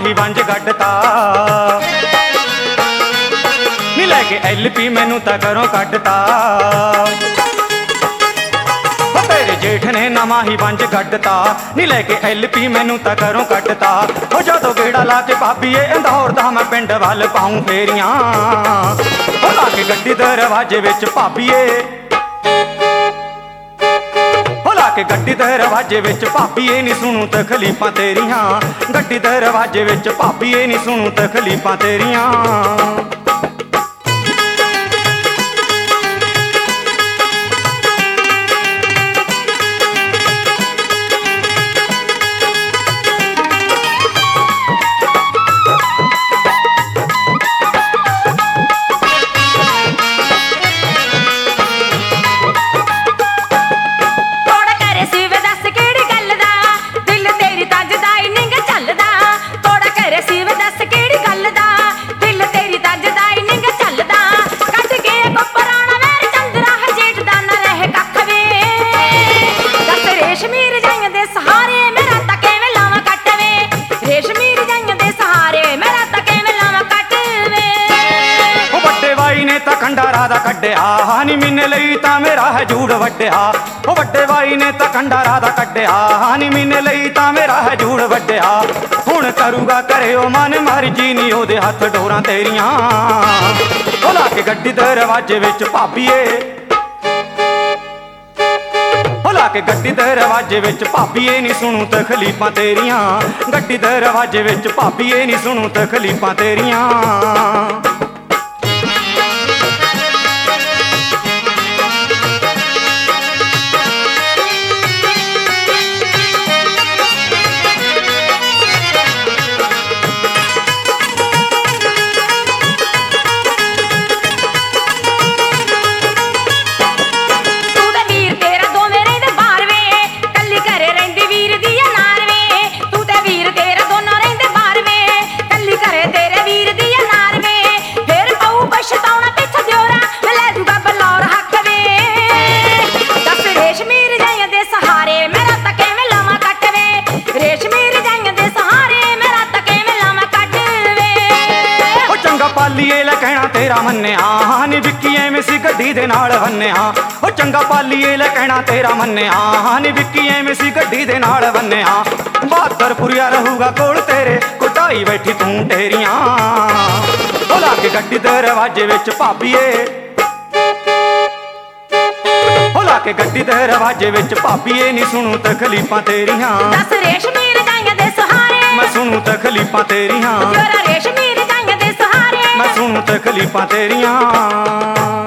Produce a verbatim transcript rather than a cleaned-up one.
ही वंज गड्डता नी लैके L P मैनू तां घरों कड्डता तेरे जेठ ने नवा ही वंज गड्डता नी लैके एल पी मैनू तां घरों कड्डता हो जदों गेड़ा ला के भाभीए इंदौर दा मैं पिंड वल पाऊं फेरियां हो ला के गड्डी दरवाजे विच भाभीए हो ला के गड्डी दरवाजे विच भाभीए नी सुनूं तकलीफां तेरियां गड्डी दरवाजे विच भाभीए नी सुनूं तकलीफां तेरियां राधा कड्डिया हानी मीने लई तां मेरा हजूड़ वड्डिया ओ वड्डे भाई ने तां कंडा राधा कड्डिया हानी मीने लई तां मेरा हजूड़ वड्डिया हुण करूगा करे ओ मन मर्जी नी ओदे हथ डोरां तेरियां ओ ला के गड्डी दरवाजे विच भाभीए ओ ला के गड्डी दरवाजे विच भाभीए नी सुनूं तकलीफां तेरियां गड्डी दरवाजे विच भाभीए नी सुनूं तकलीफां तेरियां पालीए लै कहना तेरा मन्निया नी विक्की एवें सी गड्डी दे नाल वन्निया ओ चंगा पालीए लै कहना तेरा मन्निया नी विक्की एवें सी गड्डी दे नाल वन्निया बहत्तर पुरिया रहूगा कोल तेरे कुटाई बैठी तू ढेरियां ओ ला के गड्डी दरवाजे विच भाभीए ओ ला के गड्डी दरवाजे विच भाभीए नी सुनूं तकलीफां तेरियां दस रेशमी रजाइयां दे सहारे मैं सुनूं तकलीफां तेरियां तेरा रेशमी रजाइयां दे सहारे मैं सुनूं तकलीफां तेरियां।